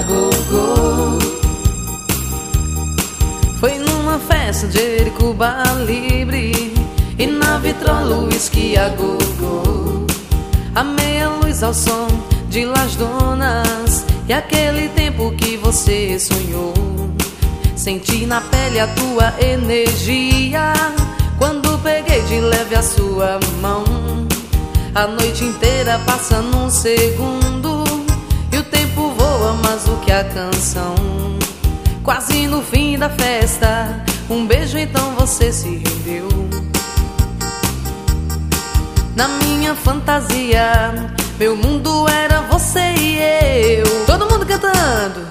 Agogô. Foi numa festa de Ericuba Libre e na vitrola o uísque a gogô. A meia luz ao som de Las Donas e aquele tempo que você sonhou. Senti na pele a tua energia quando peguei de leve a sua mão. A noite inteira passa num segundo e o tempo voa mais do que a canção. Quase no fim da festa, um beijo então você se rendeu. Na minha fantasia, meu mundo era você e eu. Todo mundo cantando.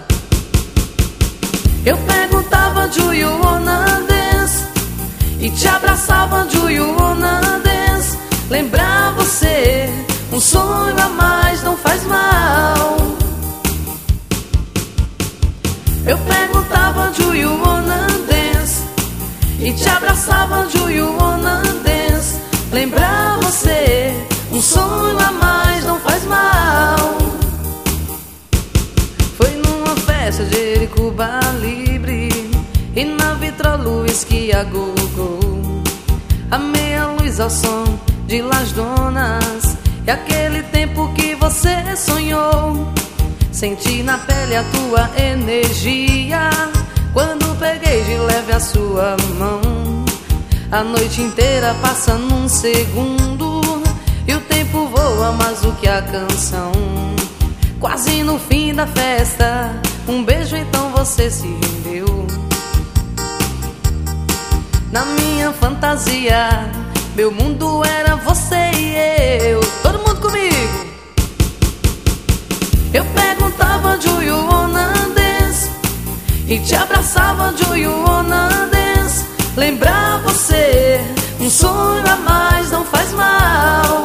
Eu perguntava do you wanna dance e te abraçava do you wanna dance. Lembrar você, um sonho a mais não faz mal. Eu perguntava do you wanna dance e te abraçava do you wanna dance. Lembrar você, um sonho a mais não faz mal. Foi numa festa de Ericuba Libre e na vitrola o uísque a gogô. A meia luz ao som de Las Donas e aquele tempo que você sonhou. Senti na pele a tua energia quando peguei de leve a sua mão. A noite inteira passa num segundo e o tempo voa mais do que a canção. Quase no fim da festa, um beijo então você se rendeu. Na minha fantasia, meu mundo era você e eu. Todo mundo comigo. Eu perguntava do you wanna dance e te abraçava do you wanna dance. Lembrar você, um sonho a mais não faz mal.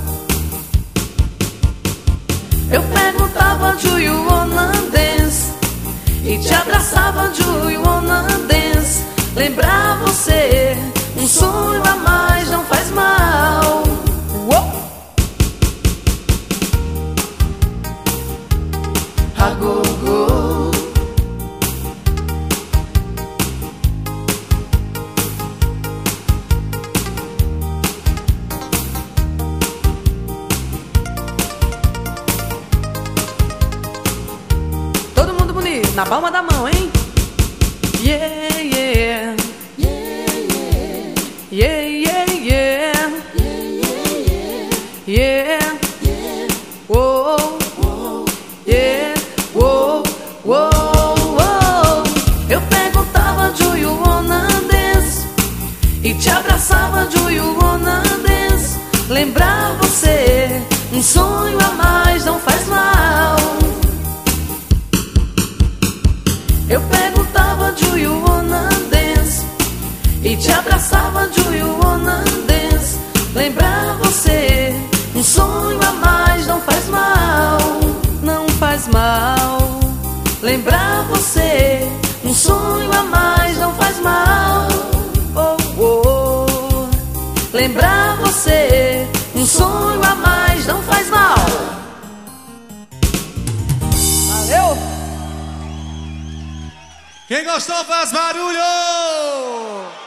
Eu perguntava do you wanna dance e te abraçava do you wanna dance. Lembrar você, um sonho a mais não faz mal. Agogô. Todo mundo bonito, na palma da mão, hein? Yeah, yeah. Yeah, yeah, yeah. Yeah. Whoa. Yeah. Whoa, whoa, whoa. Eu perguntava do you wanna dance e te abraçava do you wanna dance. Lembrar você, um sonho a mais não faz mal. Eu perguntava do you wanna dance e te abraçava do you wanna dance. Lembrar você, um sonho a mais não faz mal. Não faz mal. Lembrar você, um sonho a mais não faz mal. Oh, oh. Lembrar você, um sonho a mais não faz mal. Valeu! Quem gostou faz barulho!